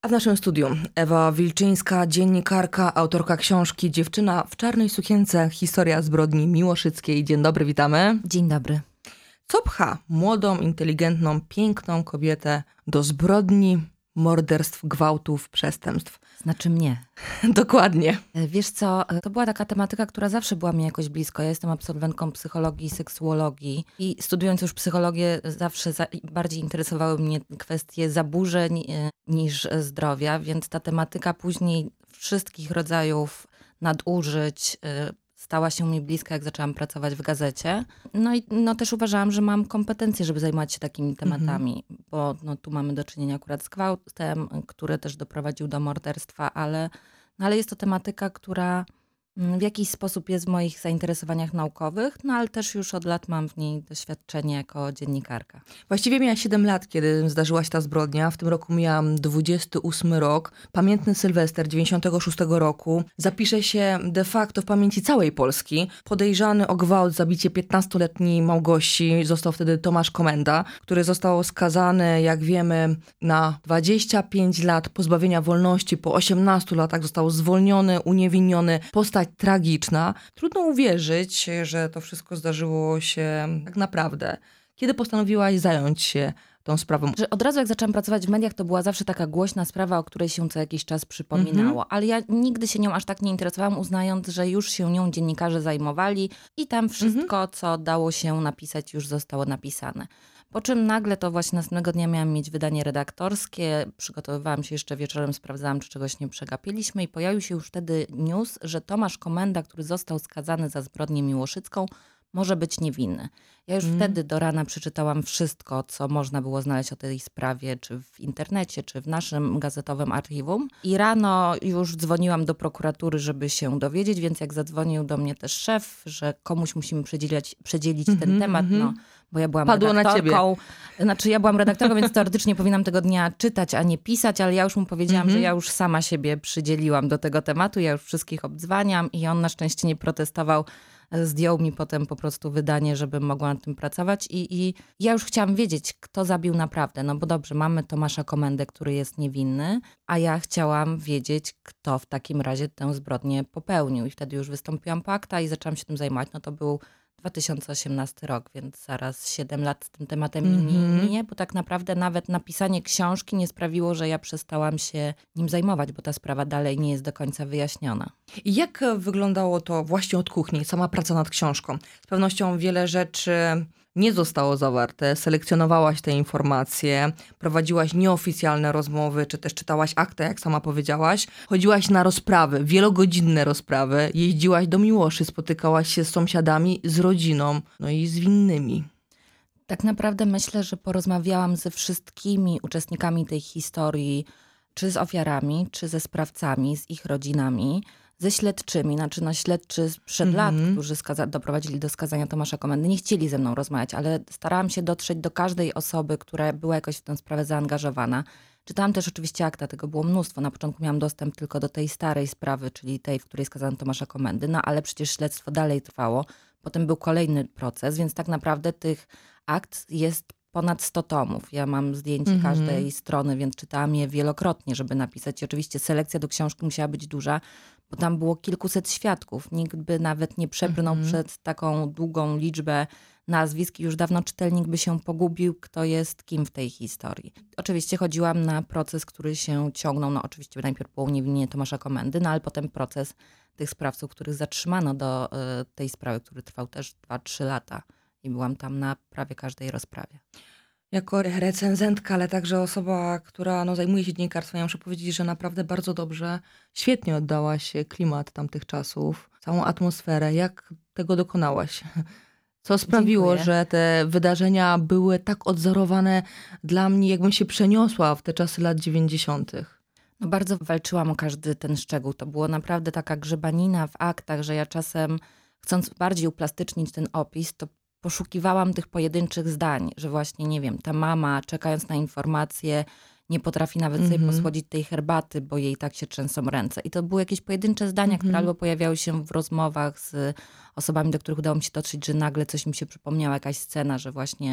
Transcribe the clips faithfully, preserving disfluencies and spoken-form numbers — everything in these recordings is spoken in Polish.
A w naszym studiu Ewa Wilczyńska, dziennikarka, autorka książki Dziewczyna w czarnej sukience. Historia zbrodni miłoszyckiej. Dzień dobry, witamy. Dzień dobry. Co pcha młodą, inteligentną, piękną kobietę do zbrodni, morderstw, gwałtów, przestępstw? Znaczy mnie. Dokładnie. Wiesz co, to była taka tematyka, która zawsze była mi jakoś blisko. Ja jestem absolwentką psychologii, seksuologii i studiując już psychologię zawsze za, bardziej interesowały mnie kwestie zaburzeń niż zdrowia, więc ta tematyka później wszystkich rodzajów nadużyć stała się mi bliska, jak zaczęłam pracować w gazecie. No i no, też uważałam, że mam kompetencje, żeby zajmować się takimi tematami, mhm. bo no, tu mamy do czynienia akurat z gwałtem, który też doprowadził do morderstwa, ale, no, ale jest to tematyka, która w jakiś sposób jest w moich zainteresowaniach naukowych, no ale też już od lat mam w niej doświadczenie jako dziennikarka. Właściwie miałam siedem lat, kiedy zdarzyła się ta zbrodnia. W tym roku miałam dwudziesty ósmy rok. Pamiętny Sylwester dziewięćdziesiątego szóstego roku. Zapisze się de facto w pamięci całej Polski. Podejrzany o gwałt, zabicie piętnastoletniej Małgosi został wtedy Tomasz Komenda, który został skazany, jak wiemy, na dwadzieścia pięć lat pozbawienia wolności. Po osiemnastu latach został zwolniony, uniewinniony. Postać tragiczna. Trudno uwierzyć, że to wszystko zdarzyło się tak naprawdę. Kiedy postanowiłaś zająć się tą sprawą? Że od razu jak zaczęłam pracować w mediach, to była zawsze taka głośna sprawa, o której się co jakiś czas przypominało. Mm-hmm. Ale ja nigdy się nią aż tak nie interesowałam, uznając, że już się nią dziennikarze zajmowali i tam wszystko, mm-hmm. co dało się napisać, już zostało napisane. Po czym nagle to właśnie następnego dnia miałam mieć wydanie redaktorskie, przygotowywałam się jeszcze wieczorem, sprawdzałam, czy czegoś nie przegapiliśmy i pojawił się już wtedy news, że Tomasz Komenda, który został skazany za zbrodnię miłoszycką, może być niewinny. Ja już mm. wtedy do rana przeczytałam wszystko, co można było znaleźć o tej sprawie, czy w internecie, czy w naszym gazetowym archiwum. I rano już dzwoniłam do prokuratury, żeby się dowiedzieć, więc jak zadzwonił do mnie też szef, że komuś musimy przedzielić, przedzielić mm-hmm, ten temat, mm-hmm. no bo ja byłam Padło redaktorką. Na ciebie. Znaczy ja byłam redaktorką, więc teoretycznie powinnam tego dnia czytać, a nie pisać, ale ja już mu powiedziałam, mm-hmm. że ja już sama siebie przydzieliłam do tego tematu, ja już wszystkich obdzwaniam i on na szczęście nie protestował. Zdjął mi potem po prostu wydanie, żebym mogła nad tym pracować i, i ja już chciałam wiedzieć, kto zabił naprawdę. No bo dobrze, mamy Tomasza Komendę, który jest niewinny, a ja chciałam wiedzieć, kto w takim razie tę zbrodnię popełnił. I wtedy już wystąpiłam po akta i zaczęłam się tym zajmować. No to był dwa tysiące osiemnasty rok, więc zaraz siedem lat z tym tematem mm-hmm. minie, bo tak naprawdę nawet napisanie książki nie sprawiło, że ja przestałam się nim zajmować, bo ta sprawa dalej nie jest do końca wyjaśniona. I jak wyglądało to właśnie od kuchni, sama praca nad książką? Z pewnością wiele rzeczy nie zostało zawarte, selekcjonowałaś te informacje, prowadziłaś nieoficjalne rozmowy, czy też czytałaś akta, jak sama powiedziałaś, chodziłaś na rozprawy, wielogodzinne rozprawy, jeździłaś do Miłoszy, spotykałaś się z sąsiadami, z rodziną, no i z winnymi. Tak naprawdę myślę, że porozmawiałam ze wszystkimi uczestnikami tej historii, czy z ofiarami, czy ze sprawcami, z ich rodzinami, ze śledczymi, znaczy na śledczy sprzed mm-hmm. lat, którzy skaza- doprowadzili do skazania Tomasza Komendy, nie chcieli ze mną rozmawiać, ale starałam się dotrzeć do każdej osoby, która była jakoś w tę sprawę zaangażowana. Czytałam też oczywiście akta, tego było mnóstwo. Na początku miałam dostęp tylko do tej starej sprawy, czyli tej, w której skazano Tomasza Komendy, no ale przecież śledztwo dalej trwało. Potem był kolejny proces, więc tak naprawdę tych akt jest ponad sto tomów. Ja mam zdjęcie mm-hmm. każdej strony, więc czytałam je wielokrotnie, żeby napisać. I oczywiście selekcja do książki musiała być duża, bo tam było kilkuset świadków. Nikt by nawet nie przebrnął mm-hmm. przed taką długą liczbę nazwisk i już dawno czytelnik by się pogubił, kto jest kim w tej historii. Oczywiście chodziłam na proces, który się ciągnął, no oczywiście najpierw było uniewinnienie Tomasza Komendy, no ale potem proces tych sprawców, których zatrzymano do y, tej sprawy, który trwał też dwa trzy lata. I byłam tam na prawie każdej rozprawie. Jako recenzentka, ale także osoba, która no, zajmuje się dziennikarstwem, ja muszę powiedzieć, że naprawdę bardzo dobrze, świetnie oddałaś klimat tamtych czasów, całą atmosferę. Jak tego dokonałaś? Co sprawiło, Dziękuję. Że te wydarzenia były tak odzorowane dla mnie, jakbym się przeniosła w te czasy lat dziewięćdziesiątych? No bardzo walczyłam o każdy ten szczegół. To było naprawdę taka grzebanina w aktach, że ja czasem, chcąc bardziej uplastycznić ten opis, to poszukiwałam tych pojedynczych zdań, że właśnie, nie wiem, ta mama czekając na informacje nie potrafi nawet mm-hmm. sobie posłodzić tej herbaty, bo jej tak się trzęsą ręce. I to były jakieś pojedyncze zdania, mm-hmm. które albo pojawiały się w rozmowach z osobami, do których udało mi się dotrzeć, że nagle coś mi się przypomniała, jakaś scena, że właśnie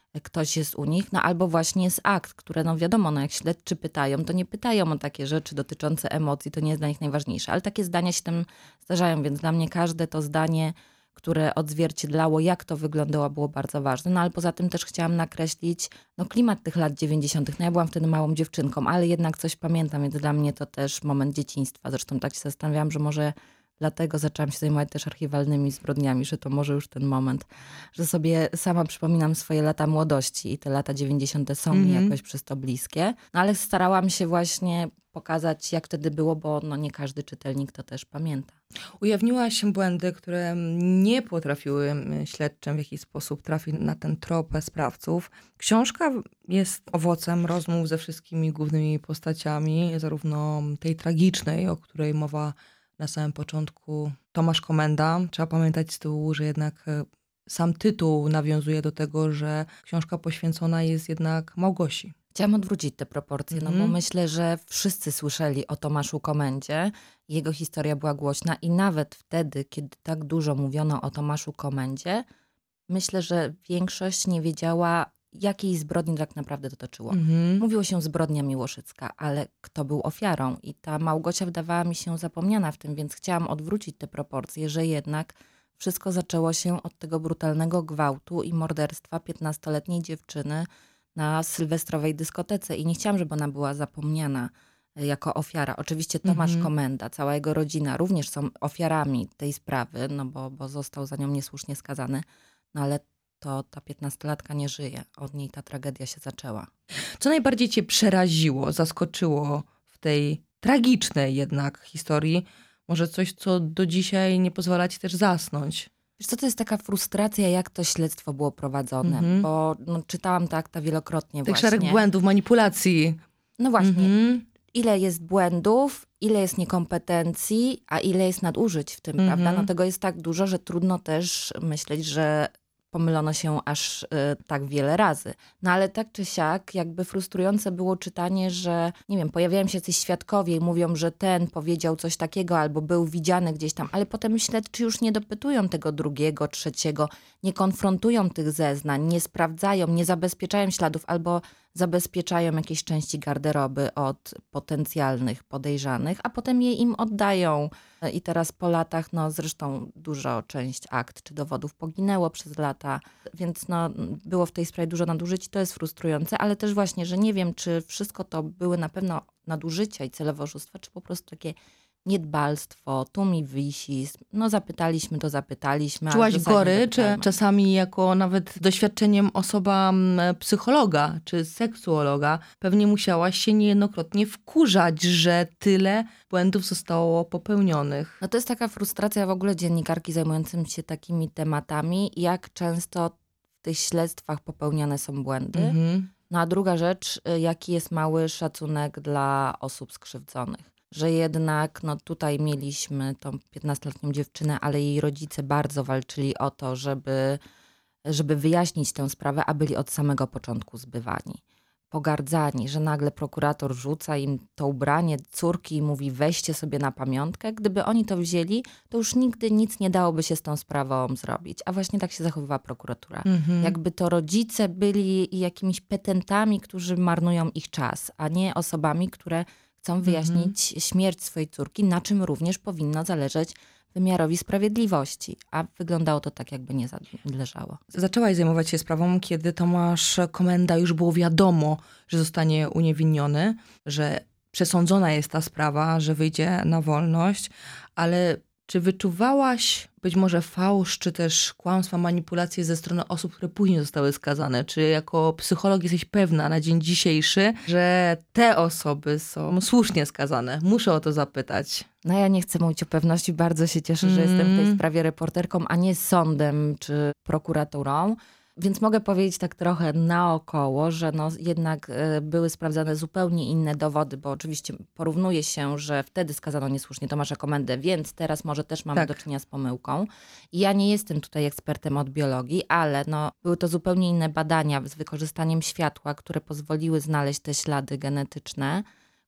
ktoś jest u nich, no albo właśnie jest akt, które no wiadomo, no jak śledczy pytają, to nie pytają o takie rzeczy dotyczące emocji, to nie jest dla nich najważniejsze, ale takie zdania się tam zdarzają, więc dla mnie każde to zdanie, które odzwierciedlało, jak to wyglądało, było bardzo ważne. No ale poza tym też chciałam nakreślić no, klimat tych lat dziewięćdziesiątych. No ja byłam wtedy małą dziewczynką, ale jednak coś pamiętam, więc dla mnie to też moment dzieciństwa. Zresztą tak się zastanawiałam, że może dlatego zaczęłam się zajmować też archiwalnymi zbrodniami, że to może już ten moment, że sobie sama przypominam swoje lata młodości i te lata dziewięćdziesiąte są mi Mhm. jakoś przez to bliskie. No ale starałam się właśnie pokazać, jak wtedy było, bo no, nie każdy czytelnik to też pamięta. Ujawniłaś błędy, które nie potrafiły mm, śledczym w jakiś sposób trafić na ten trop sprawców. Książka jest owocem rozmów ze wszystkimi głównymi postaciami, zarówno tej tragicznej, o której mowa na samym początku, Tomasz Komenda. Trzeba pamiętać z tyłu, że jednak e, sam tytuł nawiązuje do tego, że książka poświęcona jest jednak Małgosi. Chciałam odwrócić te proporcje, no bo Mhm. myślę, że wszyscy słyszeli o Tomaszu Komendzie. Jego historia była głośna i nawet wtedy, kiedy tak dużo mówiono o Tomaszu Komendzie, myślę, że większość nie wiedziała, jakiej zbrodni tak naprawdę dotyczyło. Mhm. Mówiło się zbrodnia miłoszycka, ale kto był ofiarą? I ta Małgosia wydawała mi się zapomniana w tym, więc chciałam odwrócić te proporcje, że jednak wszystko zaczęło się od tego brutalnego gwałtu i morderstwa piętnastoletniej dziewczyny na sylwestrowej dyskotece. I nie chciałam, żeby ona była zapomniana e, jako ofiara. Oczywiście Tomasz Mhm. Komenda, cała jego rodzina również są ofiarami tej sprawy, no bo, bo został za nią niesłusznie skazany, no ale to ta piętnastolatka nie żyje. Od niej ta tragedia się zaczęła. Co najbardziej cię przeraziło, zaskoczyło w tej tragicznej jednak historii? Może coś, co do dzisiaj nie pozwala ci też zasnąć? Wiesz co, to jest taka frustracja, jak to śledztwo było prowadzone, Mhm. bo no, czytałam te akta wielokrotnie Tych właśnie. szereg błędów, manipulacji. No właśnie, Mhm. ile jest błędów, ile jest niekompetencji, a ile jest nadużyć w tym, Mhm. prawda? No tego jest tak dużo, że trudno też myśleć, że pomylono się aż y, tak wiele razy. No ale tak czy siak, jakby frustrujące było czytanie, że nie wiem, pojawiają się jacyś świadkowie i mówią, że ten powiedział coś takiego albo był widziany gdzieś tam, ale potem śledczy już nie dopytują tego drugiego, trzeciego, nie konfrontują tych zeznań, nie sprawdzają, nie zabezpieczają śladów albo zabezpieczają jakieś części garderoby od potencjalnych podejrzanych, a potem je im oddają. I teraz po latach, no zresztą dużo część akt czy dowodów poginęło przez lata, więc no było w tej sprawie dużo nadużyć i to jest frustrujące, ale też właśnie, że nie wiem, czy wszystko to były na pewno nadużycia i celowe oszustwa, czy po prostu takie niedbalstwo, tu mi wisi, no zapytaliśmy, to zapytaliśmy. Czułaś ale w zasadzie nie gory, czy dopytajmy. czasami jako nawet doświadczeniem osoba mm, psychologa czy seksuologa pewnie musiałaś się niejednokrotnie wkurzać, że tyle błędów zostało popełnionych. No to jest taka frustracja w ogóle dziennikarki zajmującym się takimi tematami, jak często w tych śledztwach popełniane są błędy. Mhm. No a druga rzecz, y, jaki jest mały szacunek dla osób skrzywdzonych. Że jednak no tutaj mieliśmy tą piętnastoletnią dziewczynę, ale jej rodzice bardzo walczyli o to, żeby, żeby wyjaśnić tę sprawę, a byli od samego początku zbywani. Pogardzani, że nagle prokurator rzuca im to ubranie córki i mówi weźcie sobie na pamiątkę. Gdyby oni to wzięli, to już nigdy nic nie dałoby się z tą sprawą zrobić. A właśnie tak się zachowywała prokuratura. Mhm. Jakby to rodzice byli jakimiś petentami, którzy marnują ich czas, a nie osobami, które chcą wyjaśnić śmierć swojej córki, na czym również powinno zależeć wymiarowi sprawiedliwości. A wyglądało to tak, jakby nie zależało. Zaczęłaś zajmować się sprawą, kiedy Tomasz Komenda już było wiadomo, że zostanie uniewinniony, że przesądzona jest ta sprawa, że wyjdzie na wolność, ale czy wyczuwałaś być może fałsz, czy też kłamstwa, manipulacje ze strony osób, które później zostały skazane? Czy jako psycholog jesteś pewna na dzień dzisiejszy, że te osoby są słusznie skazane? Muszę o to zapytać. No ja nie chcę mówić o pewności, bardzo się cieszę, że Mm. jestem w tej sprawie reporterką, a nie sądem czy prokuraturą. Więc mogę powiedzieć tak trochę naokoło, że no jednak e, były sprawdzane zupełnie inne dowody, bo oczywiście porównuje się, że wtedy skazano niesłusznie Tomasza Komendę, więc teraz może też mamy Tak. do czynienia z pomyłką. I ja nie jestem tutaj ekspertem od biologii, ale no, były to zupełnie inne badania z wykorzystaniem światła, które pozwoliły znaleźć te ślady genetyczne,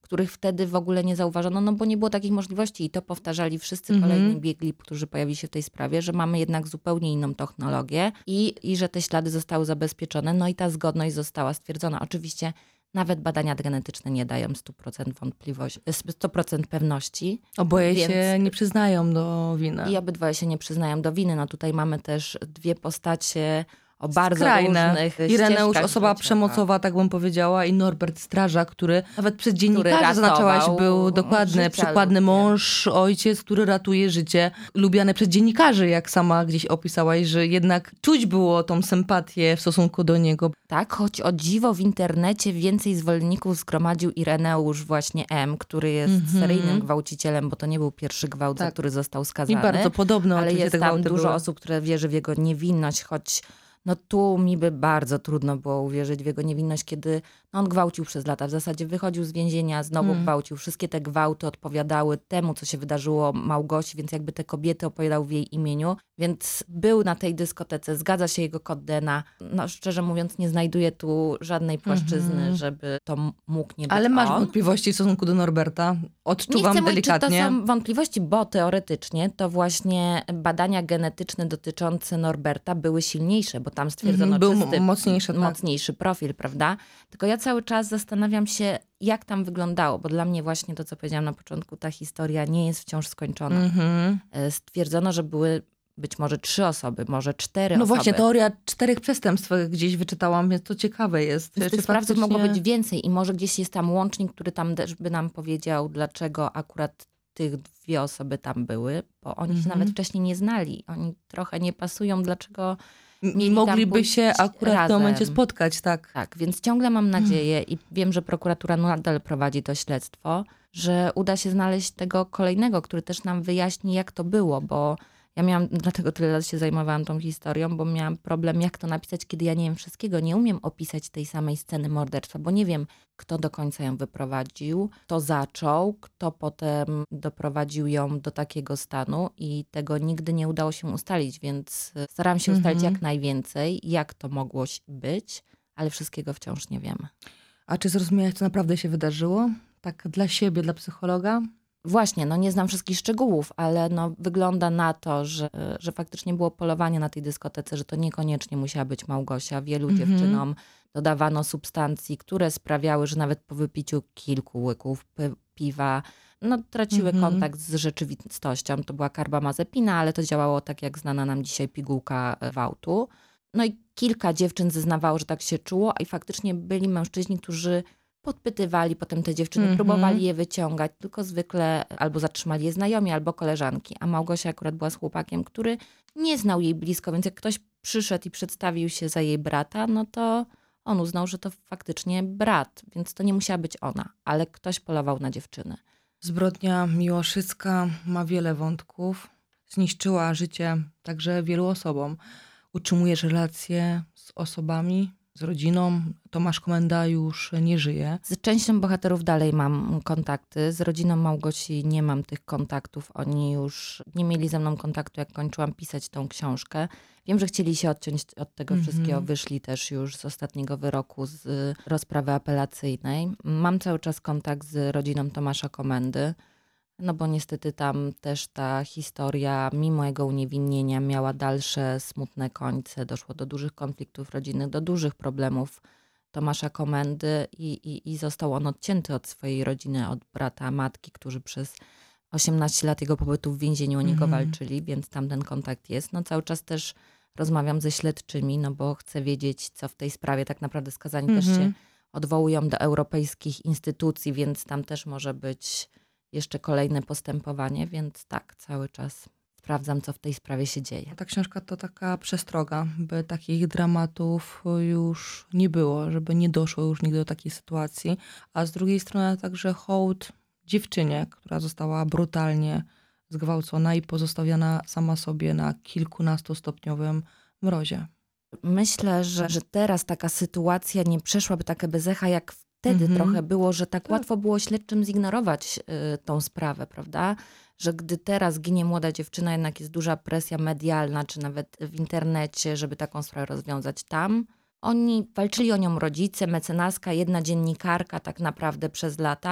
których wtedy w ogóle nie zauważono, no bo nie było takich możliwości i to powtarzali wszyscy Mhm. kolejni biegli, którzy pojawili się w tej sprawie, że mamy jednak zupełnie inną technologię i, i że te ślady zostały zabezpieczone, no i ta zgodność została stwierdzona. Oczywiście nawet badania genetyczne nie dają sto procent wątpliwości, sto procent pewności. Oboje Więc- się nie przyznają do winy. I obydwoje się nie przyznają do winy. No tutaj mamy też dwie postacie o bardzo Skrajne. różnych Ireneusz, ścieżkach osoba życiowa. przemocowa, tak bym powiedziała, i Norbert Strażak, który nawet przez Który dziennikarzy, ratował zaznaczałaś, był dokładny, życia przykładny ludzkie. mąż, ojciec, który ratuje życie. Lubiany przez dziennikarzy, jak sama gdzieś opisałaś, że jednak czuć było tą sympatię w stosunku do niego. Tak, choć o dziwo w internecie więcej zwolenników zgromadził Ireneusz właśnie M., który jest Mhm. seryjnym gwałcicielem, bo to nie był pierwszy gwałt, za Tak. który został I skazany. bardzo podobno ale oczywiście jest te tam gwałty dużo były. osób, które wierzy w jego niewinność, choć no tu mi by bardzo trudno było uwierzyć w jego niewinność, kiedy no on gwałcił przez lata. W zasadzie wychodził z więzienia, znowu Hmm. gwałcił. Wszystkie te gwałty odpowiadały temu, co się wydarzyło Małgosi, więc jakby te kobiety opowiadał w jej imieniu. Więc był na tej dyskotece, zgadza się jego kod D N A. No szczerze mówiąc nie znajduję tu żadnej płaszczyzny, Mhm. żeby to m- mógł nie być Ale masz on. wątpliwości w stosunku do Norberta? Nie Odczuwam chcę mówić, czy to delikatnie. są wątpliwości, bo teoretycznie to właśnie badania genetyczne dotyczące Norberta były silniejsze, bo tam stwierdzono Mhm, był czysty, m- mocniejszy, tak. mocniejszy profil, prawda? Tylko ja cały czas zastanawiam się, jak tam wyglądało, bo dla mnie właśnie to, co powiedziałam na początku, ta historia nie jest wciąż skończona. Mhm. E, Stwierdzono, że były być może trzy osoby, może cztery No osoby. właśnie, teoria czterech przestępstw gdzieś wyczytałam, więc to ciekawe jest. Więc Czy tych sprawców faktycznie- mogło być więcej i może gdzieś jest tam łącznik, który tam też by nam powiedział, dlaczego akurat tych dwie osoby tam były, bo oni się Mhm. nawet wcześniej nie znali. Oni trochę nie pasują, dlaczego mieli tam Mogliby pójść się akurat w razem. tym momencie spotkać, tak. Tak, więc ciągle mam nadzieję i wiem, że prokuratura nadal prowadzi to śledztwo, że uda się znaleźć tego kolejnego, który też nam wyjaśni, jak to było, bo ja miałam, dlatego tyle lat się zajmowałam tą historią, bo miałam problem, jak to napisać, kiedy ja nie wiem wszystkiego. Nie umiem opisać tej samej sceny morderstwa, bo nie wiem, kto do końca ją wyprowadził, kto zaczął, kto potem doprowadził ją do takiego stanu i tego nigdy nie udało się ustalić, więc starałam się ustalić Mhm. jak najwięcej, jak to mogło być, ale wszystkiego wciąż nie wiemy. A czy zrozumiałaś, co naprawdę się wydarzyło? Tak dla siebie, dla psychologa? Właśnie, no nie znam wszystkich szczegółów, ale no wygląda na to, że, że faktycznie było polowanie na tej dyskotece, że to niekoniecznie musiała być Małgosia. Wielu Mhm. dziewczynom dodawano substancji, które sprawiały, że nawet po wypiciu kilku łyków pi- piwa no, traciły Mhm. kontakt z rzeczywistością. To była karbamazepina, ale to działało tak jak znana nam dzisiaj pigułka gwałtu. No i kilka dziewczyn zeznawało, że tak się czuło i faktycznie byli mężczyźni, którzy podpytywali potem te dziewczyny, Mhm. próbowali je wyciągać, tylko zwykle albo zatrzymali je znajomi, albo koleżanki. A Małgosia akurat była z chłopakiem, który nie znał jej blisko, więc jak ktoś przyszedł i przedstawił się za jej brata, no to on uznał, że to faktycznie brat, więc to nie musiała być ona, ale ktoś polował na dziewczyny. Zbrodnia miłoszycka ma wiele wątków. Zniszczyła życie także wielu osobom. Utrzymujesz relacje z osobami, z rodziną. Tomasz Komenda już nie żyje. Z częścią bohaterów dalej mam kontakty. Z rodziną Małgosi nie mam tych kontaktów. Oni już nie mieli ze mną kontaktu, jak kończyłam pisać tą książkę. Wiem, że chcieli się odciąć od tego Mhm. wszystkiego. Wyszli też już z ostatniego wyroku z rozprawy apelacyjnej. Mam cały czas kontakt z rodziną Tomasza Komendy. No bo niestety tam też ta historia, mimo jego uniewinnienia, miała dalsze smutne końce. Doszło do dużych konfliktów rodzinnych, do dużych problemów Tomasza Komendy i, i, i został on odcięty od swojej rodziny, od brata, matki, którzy przez osiemnaście lat jego pobytu w więzieniu o niego Mhm. walczyli, więc tam ten kontakt jest. No cały czas też rozmawiam ze śledczymi, no bo chcę wiedzieć, co w tej sprawie. Tak naprawdę skazani też się Mhm. odwołują do europejskich instytucji, więc tam też może być jeszcze kolejne postępowanie, więc tak, cały czas sprawdzam, co w tej sprawie się dzieje. Ta książka to taka przestroga, by takich dramatów już nie było, żeby nie doszło już nigdy do takiej sytuacji. A z drugiej strony także hołd dziewczynie, która została brutalnie zgwałcona i pozostawiona sama sobie na kilkunastostopniowym mrozie. Myślę, że, że teraz taka sytuacja nie przeszłaby takie bez echa, jak wtedy Mhm. trochę było, że tak, Tak. łatwo było śledczym zignorować y, tą sprawę, prawda? Że gdy teraz ginie młoda dziewczyna, jednak jest duża presja medialna, czy nawet w internecie, żeby taką sprawę rozwiązać tam. Oni walczyli o nią rodzice, mecenaska, jedna dziennikarka tak naprawdę przez lata,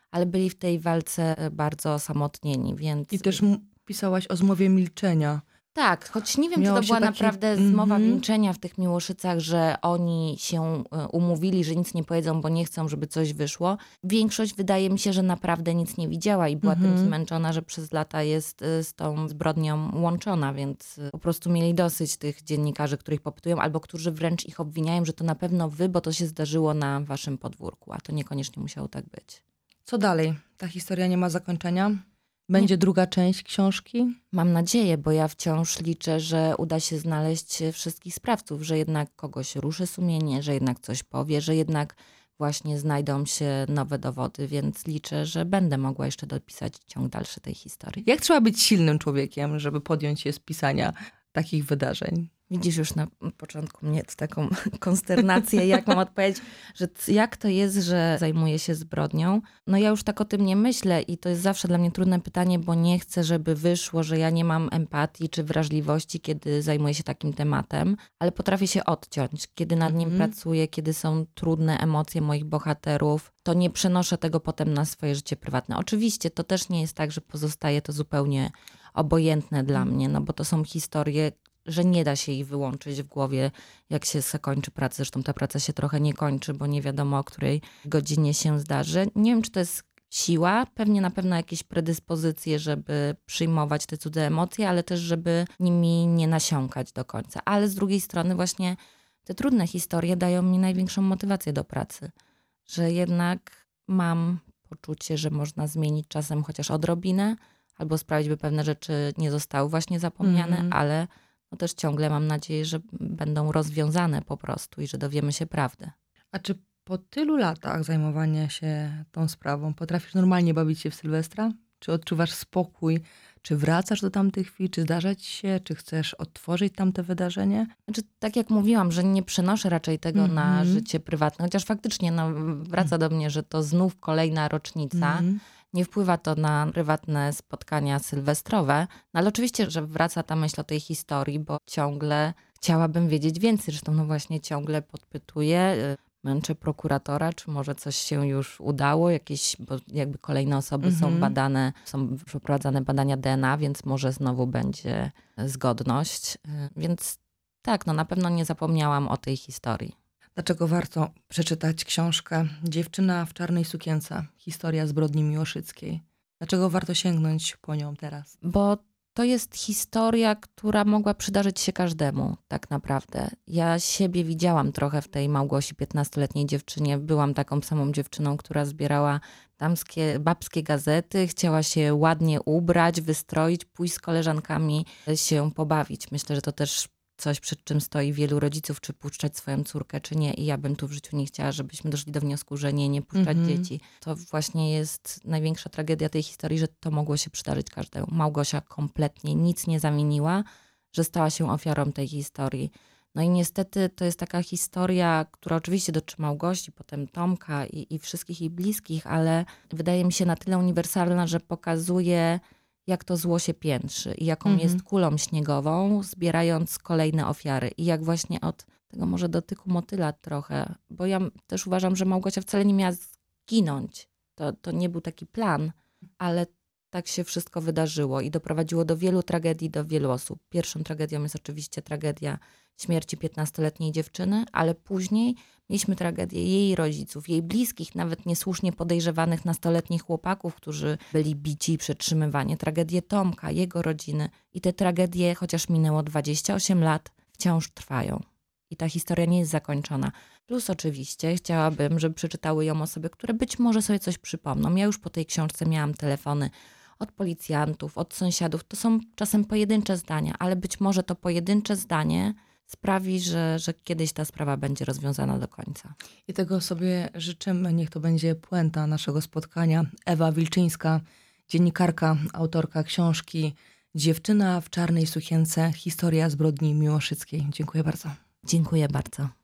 ale byli w tej walce bardzo osamotnieni, więc... I też m- pisałaś o zmowie milczenia. Tak, choć nie wiem, Miało czy to się była taki- naprawdę Mhm. zmowa milczenia w tych Miłoszycach, że oni się e, umówili, że nic nie powiedzą, bo nie chcą, żeby coś wyszło. Większość wydaje mi się, że naprawdę nic nie widziała i była Mhm. tym zmęczona, że przez lata jest e, z tą zbrodnią łączona, więc e, po prostu mieli dosyć tych dziennikarzy, których popytują, albo którzy wręcz ich obwiniają, że to na pewno wy, bo to się zdarzyło na waszym podwórku, a to niekoniecznie musiało tak być. Co dalej? Ta historia nie ma zakończenia? Będzie druga część książki? Mam nadzieję, bo ja wciąż liczę, że uda się znaleźć wszystkich sprawców, że jednak kogoś ruszy sumienie, że jednak coś powie, że jednak właśnie znajdą się nowe dowody, więc liczę, że będę mogła jeszcze dopisać ciąg dalszy tej historii. Jak trzeba być silnym człowiekiem, żeby podjąć się z pisania takich wydarzeń? Widzisz już na początku mnie taką konsternację, jak mam odpowiedzieć, że c- jak to jest, że zajmuję się zbrodnią. No ja już tak o tym nie myślę i to jest zawsze dla mnie trudne pytanie, bo nie chcę, żeby wyszło, że ja nie mam empatii czy wrażliwości, kiedy zajmuję się takim tematem, ale potrafię się odciąć. Kiedy nad nim Mhm. pracuję, kiedy są trudne emocje moich bohaterów, to nie przenoszę tego potem na swoje życie prywatne. Oczywiście to też nie jest tak, że pozostaje to zupełnie obojętne dla mnie, no bo to są historie, że nie da się ich wyłączyć w głowie, jak się zakończy pracę. Zresztą ta praca się trochę nie kończy, bo nie wiadomo, o której godzinie się zdarzy. Nie wiem, czy to jest siła, pewnie na pewno jakieś predyspozycje, żeby przyjmować te cudze emocje, ale też, żeby nimi nie nasiąkać do końca. Ale z drugiej strony właśnie te trudne historie dają mi największą motywację do pracy. Że jednak mam poczucie, że można zmienić czasem chociaż odrobinę, albo sprawić, by pewne rzeczy nie zostały właśnie zapomniane, Mhm. ale no też ciągle mam nadzieję, że będą rozwiązane po prostu i że dowiemy się prawdy. A czy po tylu latach zajmowania się tą sprawą potrafisz normalnie bawić się w Sylwestra? Czy odczuwasz spokój? Czy wracasz do tamtych chwil? Czy zdarza ci się? Czy chcesz odtworzyć tamte wydarzenie? Znaczy, tak jak mówiłam, że nie przenoszę raczej tego na Mhm. życie prywatne, chociaż faktycznie no, wraca do mnie, że to znów kolejna rocznica. Mhm. Nie wpływa to na prywatne spotkania sylwestrowe, no ale oczywiście, że wraca ta myśl o tej historii, bo ciągle chciałabym wiedzieć więcej. Zresztą no właśnie ciągle podpytuję, y, męczę prokuratora, czy może coś się już udało, jakieś, bo jakby kolejne osoby są Mhm. badane, są przeprowadzane badania D N A, więc może znowu będzie zgodność. Y, Więc tak, no na pewno nie zapomniałam o tej historii. Dlaczego warto przeczytać książkę Dziewczyna w czarnej sukience? Historia zbrodni miłoszyckiej. Dlaczego warto sięgnąć po nią teraz? Bo to jest historia, która mogła przydarzyć się każdemu, tak naprawdę. Ja siebie widziałam trochę w tej Małgosi, piętnastoletniej dziewczynie. Byłam taką samą dziewczyną, która zbierała damskie, babskie gazety, chciała się ładnie ubrać, wystroić, pójść z koleżankami się pobawić. Myślę, że to też coś, przed czym stoi wielu rodziców, czy puszczać swoją córkę, czy nie. I ja bym tu w życiu nie chciała, żebyśmy doszli do wniosku, że nie, nie puszczać Mhm. dzieci. To właśnie jest największa tragedia tej historii, że to mogło się przydarzyć każdemu. Małgosia kompletnie nic nie zamieniła, że stała się ofiarą tej historii. No i niestety to jest taka historia, która oczywiście dotyczy Małgosi, potem Tomka i, i wszystkich jej bliskich, ale wydaje mi się na tyle uniwersalna, że pokazuje, jak to zło się piętrzy i jaką Mhm. jest kulą śniegową, zbierając kolejne ofiary. I jak właśnie od tego może dotyku motyla trochę, bo ja też uważam, że Małgosia wcale nie miała zginąć. To, to nie był taki plan, ale tak się wszystko wydarzyło i doprowadziło do wielu tragedii, do wielu osób. Pierwszą tragedią jest oczywiście tragedia śmierci piętnastoletniej dziewczyny, ale później mieliśmy tragedię jej rodziców, jej bliskich, nawet niesłusznie podejrzewanych nastoletnich chłopaków, którzy byli bici i przetrzymywani. Tragedię Tomka, jego rodziny. I te tragedie, chociaż minęło dwadzieścia osiem lat, wciąż trwają. I ta historia nie jest zakończona. Plus oczywiście chciałabym, żeby przeczytały ją osoby, które być może sobie coś przypomną. Ja już po tej książce miałam telefony od policjantów, od sąsiadów. To są czasem pojedyncze zdania, ale być może to pojedyncze zdanie sprawi, że, że kiedyś ta sprawa będzie rozwiązana do końca. I tego sobie życzymy. Niech to będzie puenta naszego spotkania. Ewa Wilczyńska, dziennikarka, autorka książki Dziewczyna w czarnej sukience. Historia zbrodni miłoszyckiej. Dziękuję bardzo. Dziękuję bardzo.